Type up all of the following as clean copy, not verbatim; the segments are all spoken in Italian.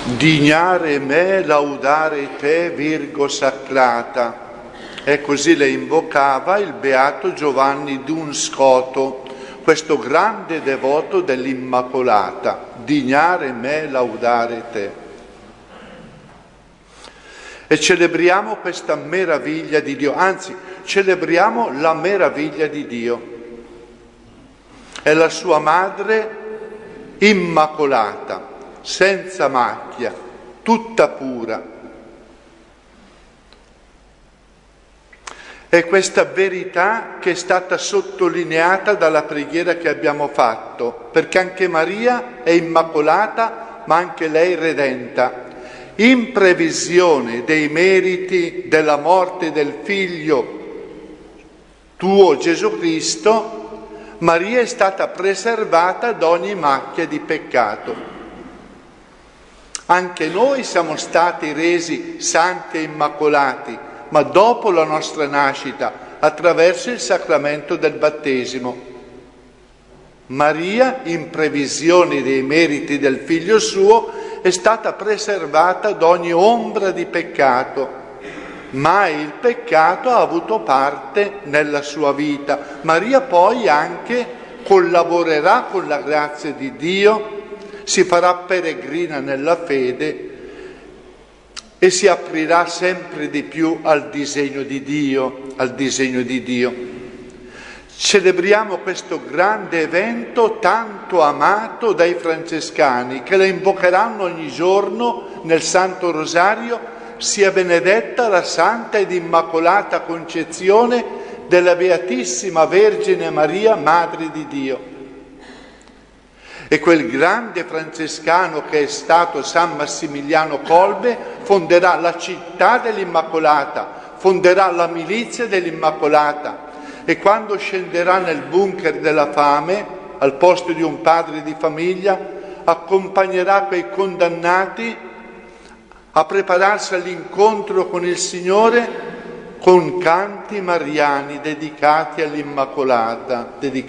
Dignare me, laudare te, Virgo Sacrata. E così le invocava il beato Giovanni d'Unscoto, questo grande devoto dell'Immacolata. Dignare me, laudare te. E celebriamo questa meraviglia di Dio, anzi, celebriamo la meraviglia di Dio. È la sua madre immacolata, senza macchia, tutta pura. È questa verità che è stata sottolineata dalla preghiera che abbiamo fatto, perché anche Maria è immacolata, ma anche lei redenta. In previsione dei meriti della morte del Figlio tuo Gesù Cristo, Maria è stata preservata da ogni macchia di peccato. Anche noi siamo stati resi santi e immacolati, ma dopo la nostra nascita, attraverso il sacramento del battesimo. Maria, in previsione dei meriti del Figlio suo, è stata preservata da ogni ombra di peccato. Mai il peccato ha avuto parte nella sua vita. Maria poi anche collaborerà con la grazia di Dio, si farà peregrina nella fede e si aprirà sempre di più al disegno di Dio, Celebriamo questo grande evento tanto amato dai francescani, che la invocheranno ogni giorno nel Santo Rosario. Sia benedetta la Santa ed Immacolata Concezione della Beatissima Vergine Maria, Madre di Dio. E quel grande francescano che è stato San Massimiliano Kolbe fonderà la città dell'Immacolata, fonderà la milizia dell'Immacolata, e quando scenderà nel bunker della fame, al posto di un padre di famiglia, accompagnerà quei condannati a prepararsi all'incontro con il Signore con canti mariani dedicati all'Immacolata.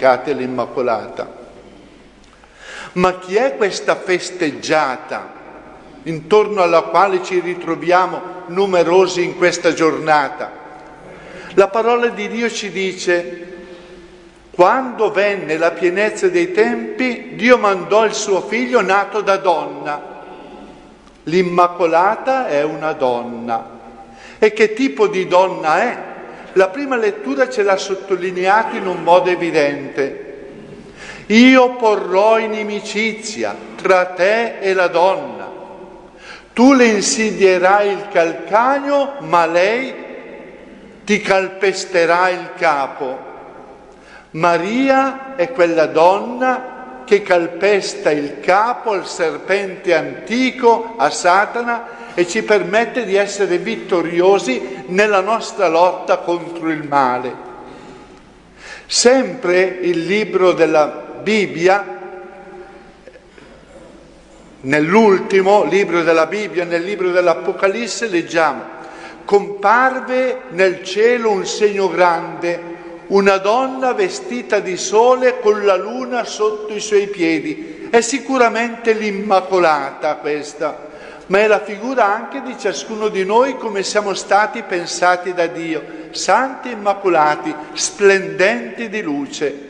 Ma chi è questa festeggiata intorno alla quale ci ritroviamo numerosi in questa giornata? La parola di Dio ci dice: quando venne la pienezza dei tempi, Dio mandò il suo figlio nato da donna. L'Immacolata è una donna. E che tipo di donna è? La prima lettura ce l'ha sottolineato in un modo evidente. Io porrò inimicizia tra te e la donna. Tu le insidierai il calcagno, ma lei ti calpesterà il capo. Maria è quella donna che calpesta il capo al serpente antico, a Satana, e ci permette di essere vittoriosi nella nostra lotta contro il male. Sempre il libro della Bibbia, nell'ultimo libro della Bibbia, nel libro dell'Apocalisse, leggiamo: comparve nel cielo un segno grande, una donna vestita di sole con la luna sotto i suoi piedi. È sicuramente l'Immacolata questa, ma è la figura anche di ciascuno di noi come siamo stati pensati da Dio, santi e immacolati, splendenti di luce.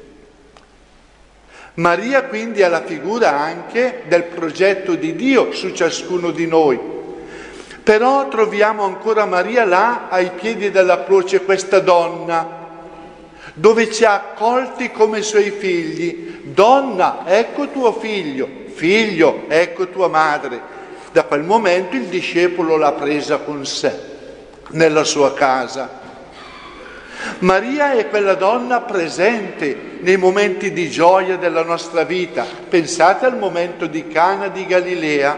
Maria quindi è la figura anche del progetto di Dio su ciascuno di noi. Però troviamo ancora Maria là ai piedi della croce, questa donna, dove ci ha accolti come suoi figli. Donna, ecco tuo figlio; figlio, ecco tua madre. Da quel momento il discepolo l'ha presa con sé nella sua casa. Maria è quella donna presente nei momenti di gioia della nostra vita. Pensate al momento di Cana di Galilea.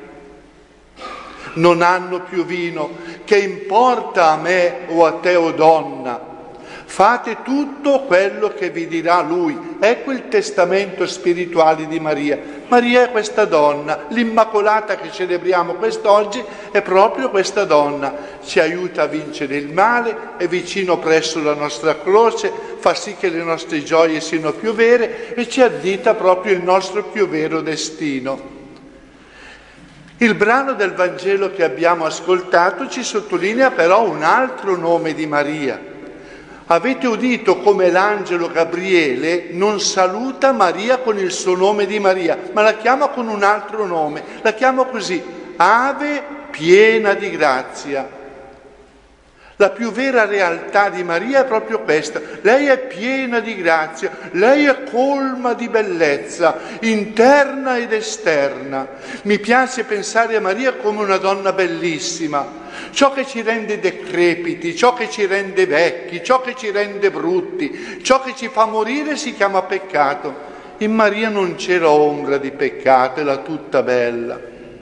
Non hanno più vino. Che importa a me o a te, o donna? Fate tutto quello che vi dirà lui. Ecco il testamento spirituale di Maria. Maria è questa donna, l'Immacolata che celebriamo quest'oggi è proprio questa donna. Ci aiuta a vincere il male, è vicino presso la nostra croce, fa sì che le nostre gioie siano più vere e ci addita proprio il nostro più vero destino. Il brano del Vangelo che abbiamo ascoltato ci sottolinea però un altro nome di Maria. Avete udito come l'angelo Gabriele non saluta Maria con il suo nome di Maria, ma la chiama con un altro nome, la chiama così: Ave piena di grazia. La più vera realtà di Maria è proprio questa: lei è piena di grazia, lei è colma di bellezza, interna ed esterna. Mi piace pensare a Maria come una donna bellissima. Ciò che ci rende decrepiti, ciò che ci rende vecchi, ciò che ci rende brutti, ciò che ci fa morire si chiama peccato. In Maria non c'era ombra di peccato, era tutta bella.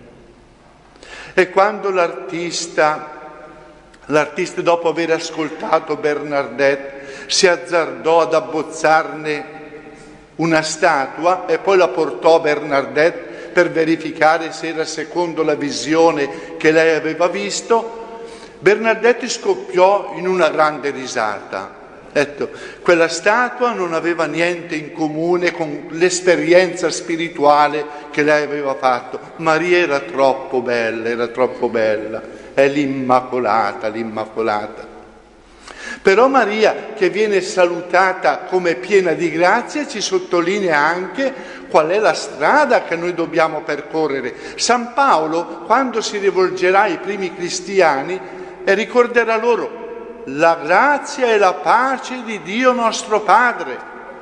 E quando l'artista dopo aver ascoltato Bernadette si azzardò ad abbozzarne una statua e poi la portò a Bernadette per verificare se era secondo la visione che lei aveva visto, Bernadette scoppiò in una grande risata. Ecco, quella statua non aveva niente in comune con l'esperienza spirituale che lei aveva fatto. Maria era troppo bella, è l'Immacolata. Però Maria, che viene salutata come piena di grazia, ci sottolinea anche qual è la strada che noi dobbiamo percorrere. San Paolo, quando si rivolgerà ai primi cristiani, ricorderà loro: la grazia e la pace di Dio nostro Padre.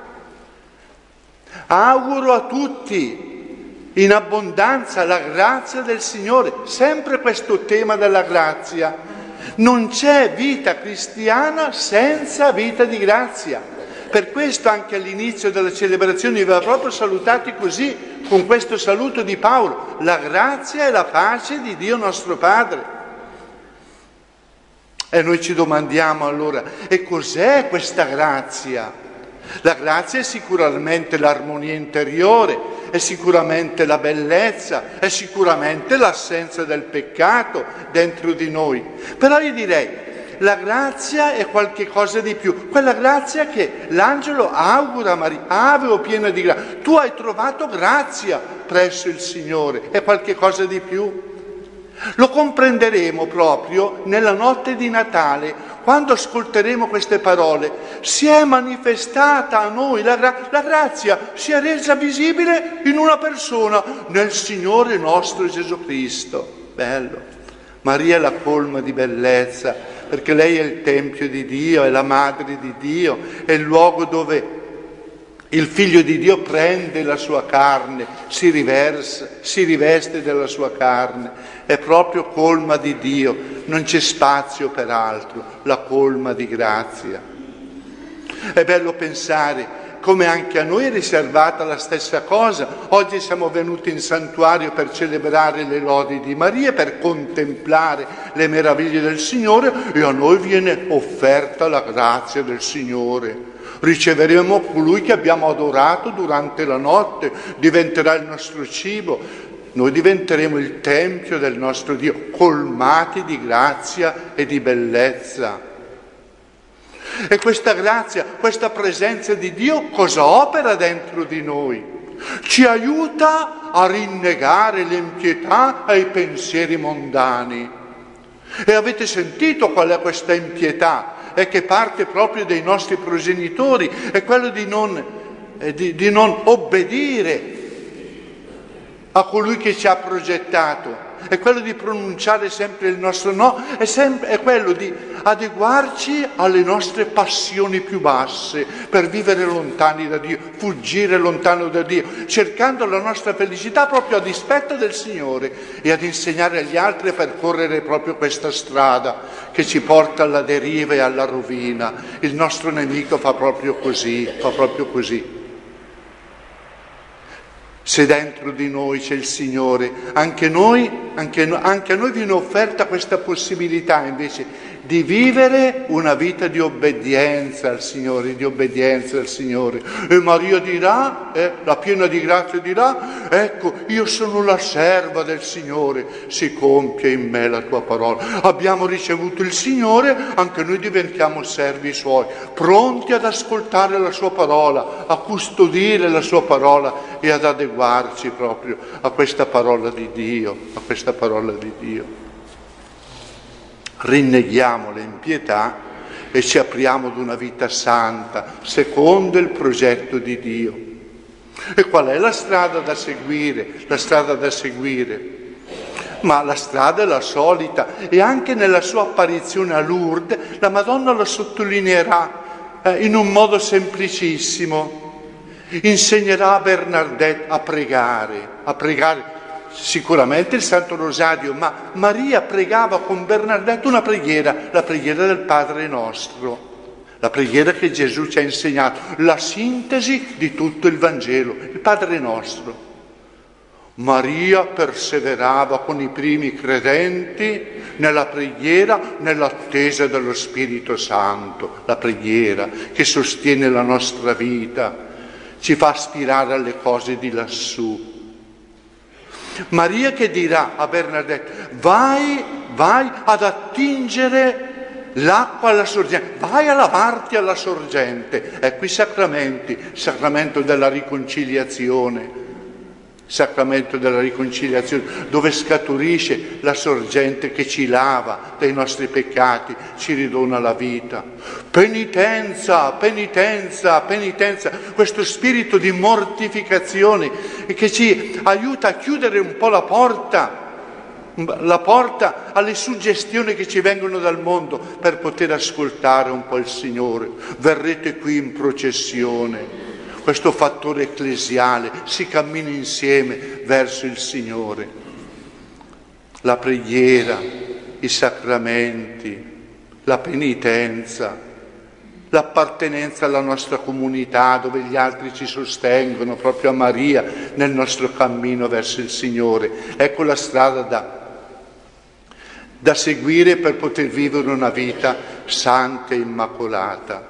Auguro a tutti in abbondanza la grazia del Signore. Sempre questo tema della grazia. Non c'è vita cristiana senza vita di grazia. Per questo anche all'inizio della celebrazione vi aveva proprio salutati così, con questo saluto di Paolo: la grazia e la pace di Dio nostro Padre. E noi ci domandiamo allora: e cos'è questa grazia? La grazia è sicuramente l'armonia interiore, è sicuramente la bellezza, è sicuramente l'assenza del peccato dentro di noi. Però io direi, la grazia è qualche cosa di più, quella grazia che l'angelo augura a Maria: Ave o piena di grazia. Tu hai trovato grazia presso il Signore, è qualche cosa di più. Lo comprenderemo proprio nella notte di Natale, quando ascolteremo queste parole. Si è manifestata a noi la grazia, si è resa visibile in una persona, nel Signore nostro Gesù Cristo. Bello. Maria è la colma di bellezza, perché lei è il Tempio di Dio, è la Madre di Dio, è il luogo dove il Figlio di Dio prende la sua carne, si riveste della sua carne, è proprio colma di Dio, non c'è spazio per altro, la colma di grazia. È bello pensare come anche a noi è riservata la stessa cosa. Oggi siamo venuti in santuario per celebrare le lodi di Maria, per contemplare le meraviglie del Signore, e a noi viene offerta la grazia del Signore. Riceveremo colui che abbiamo adorato durante la notte, diventerà il nostro cibo, noi diventeremo il Tempio del nostro Dio, colmati di grazia e di bellezza. E questa grazia, questa presenza di Dio cosa opera dentro di noi? Ci aiuta a rinnegare l'impietà e i pensieri mondani. E avete sentito qual è questa impietà? E che parte proprio dai nostri progenitori, è quello di non obbedire a colui che ci ha progettato, è quello di pronunciare sempre il nostro no, è quello di adeguarci alle nostre passioni più basse per vivere lontani da Dio, fuggire lontano da Dio, cercando la nostra felicità proprio a dispetto del Signore e ad insegnare agli altri a percorrere proprio questa strada che ci porta alla deriva e alla rovina. Il nostro nemico fa proprio così. Se dentro di noi c'è il Signore, anche a noi viene offerta questa possibilità invece di vivere una vita di obbedienza al Signore, E Maria dirà, la piena di grazia dirà, ecco, io sono la serva del Signore, si compie in me la tua parola. Abbiamo ricevuto il Signore, anche noi diventiamo servi Suoi, pronti ad ascoltare la Sua parola, a custodire la Sua parola e ad adeguarci proprio a questa parola di Dio, Rinneghiamo le impietà e ci apriamo ad una vita santa, secondo il progetto di Dio. E qual è la strada da seguire? Ma la strada è la solita, e anche nella sua apparizione a Lourdes la Madonna lo sottolineerà in un modo semplicissimo. Insegnerà a Bernadette a pregare sicuramente il Santo Rosario, ma Maria pregava con Bernadette una preghiera, la preghiera del Padre Nostro, la preghiera che Gesù ci ha insegnato, la sintesi di tutto il Vangelo, il Padre Nostro. Maria perseverava con i primi credenti nella preghiera, nell'attesa dello Spirito Santo, la preghiera che sostiene la nostra vita, ci fa aspirare alle cose di lassù. Maria che dirà a Bernadette, vai ad attingere l'acqua alla sorgente, vai a lavarti alla sorgente. Ecco i sacramenti, il sacramento della riconciliazione, dove scaturisce la sorgente che ci lava dai nostri peccati, ci ridona la vita. Penitenza, questo spirito di mortificazione che ci aiuta a chiudere un po' la porta alle suggestioni che ci vengono dal mondo per poter ascoltare un po' il Signore. Verrete qui in processione. Questo fattore ecclesiale, si cammina insieme verso il Signore. La preghiera, i sacramenti, la penitenza, l'appartenenza alla nostra comunità dove gli altri ci sostengono, proprio a Maria, nel nostro cammino verso il Signore. Ecco la strada da seguire per poter vivere una vita santa e immacolata.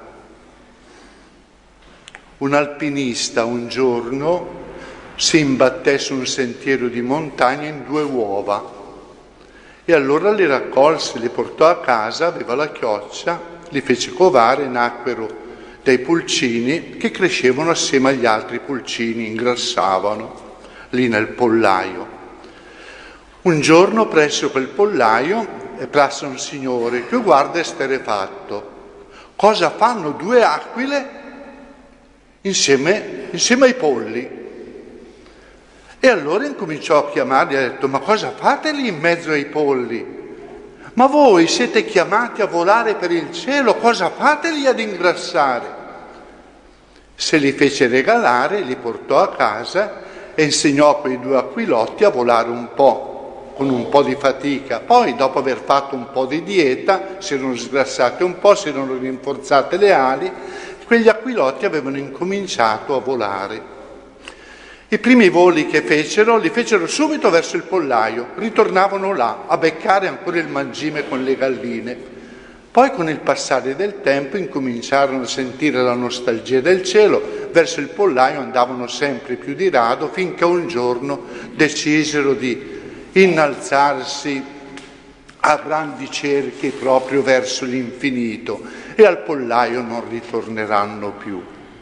Un alpinista un giorno si imbatté su un sentiero di montagna in 2 uova e allora le raccolse, le portò a casa, aveva la chioccia, li fece covare, nacquero dei pulcini che crescevano assieme agli altri pulcini, ingrassavano lì nel pollaio. Un giorno presso quel pollaio passa un signore che guarda esterrefatto. Cosa fanno 2 aquile insieme ai polli? E allora incominciò a chiamarli e ha detto: ma cosa fate lì in mezzo ai polli? Ma voi siete chiamati a volare per il cielo, cosa fate lì ad ingrassare? Se li fece regalare, li portò a casa e insegnò a quei 2 aquilotti a volare un po', con un po' di fatica. Poi, dopo aver fatto un po' di dieta, si erano sgrassate un po', si erano rinforzate le ali, quegli aquilotti avevano incominciato a volare. I primi voli che fecero, li fecero subito verso il pollaio, ritornavano là a beccare ancora il mangime con le galline. Poi con il passare del tempo incominciarono a sentire la nostalgia del cielo, verso il pollaio andavano sempre più di rado, finché un giorno decisero di innalzarsi a grandi cerchi proprio verso l'infinito e al pollaio non ritorneranno più.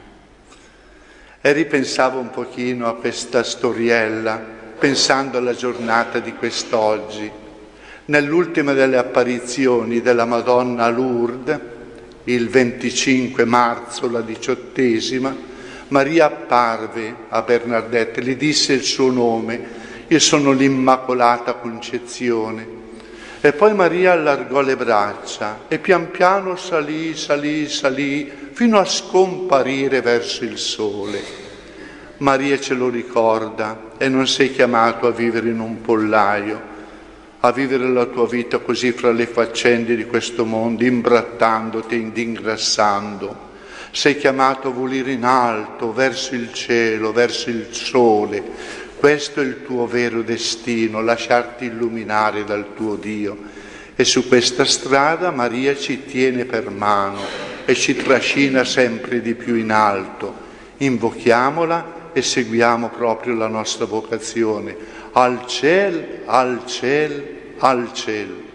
E ripensavo un pochino a questa storiella, pensando alla giornata di quest'oggi. Nell'ultima delle apparizioni della Madonna a Lourdes, il 25 marzo, la 18ª, Maria apparve a Bernadette, le disse il suo nome: io sono l'Immacolata Concezione. E poi Maria allargò le braccia e pian piano salì, fino a scomparire verso il sole. Maria ce lo ricorda, e non sei chiamato a vivere in un pollaio, a vivere la tua vita così fra le faccende di questo mondo, imbrattandoti ed ingrassando. Sei chiamato a volare in alto, verso il cielo, verso il sole. Questo è il tuo vero destino, lasciarti illuminare dal tuo Dio E su questa strada Maria ci tiene per mano e ci trascina sempre di più in alto. Invochiamola e seguiamo proprio la nostra vocazione. Al ciel, al ciel, al ciel.